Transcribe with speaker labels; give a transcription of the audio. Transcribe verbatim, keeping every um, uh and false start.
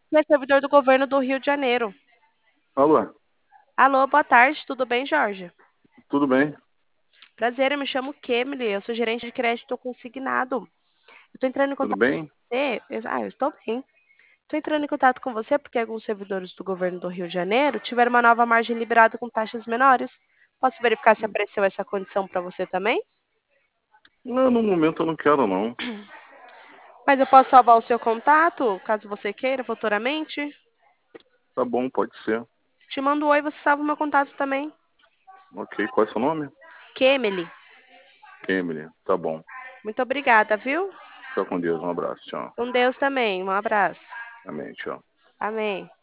Speaker 1: é servidor do governo do Rio de Janeiro.
Speaker 2: Alô,
Speaker 1: Alô, boa tarde, tudo bem, Jorge?
Speaker 2: tudo bem?
Speaker 1: Prazer, eu me chamo Kemily, eu sou gerente de crédito consignado. Eu tô entrando em
Speaker 2: Tudo
Speaker 1: contato
Speaker 2: bem?
Speaker 1: com você. eu- Ah, eu estou bem. Estou entrando em contato com você porque alguns servidores do governo do Rio de Janeiro tiveram uma nova margem liberada com taxas menores. Posso verificar se apareceu essa condição para você também?
Speaker 2: Não, no momento eu não quero, não.
Speaker 1: Mas eu posso salvar o seu contato, caso você queira, futuramente.
Speaker 2: Tá bom, pode ser.
Speaker 1: Te mando um oi, você salva o meu contato também.
Speaker 2: Ok, qual é seu nome?
Speaker 1: Kemily,
Speaker 2: Emily, tá bom.
Speaker 1: muito obrigada, viu?
Speaker 2: Fica com Deus, um abraço, tchau.
Speaker 1: Com Deus também. Um abraço.
Speaker 2: Amém, tchau.
Speaker 1: Amém.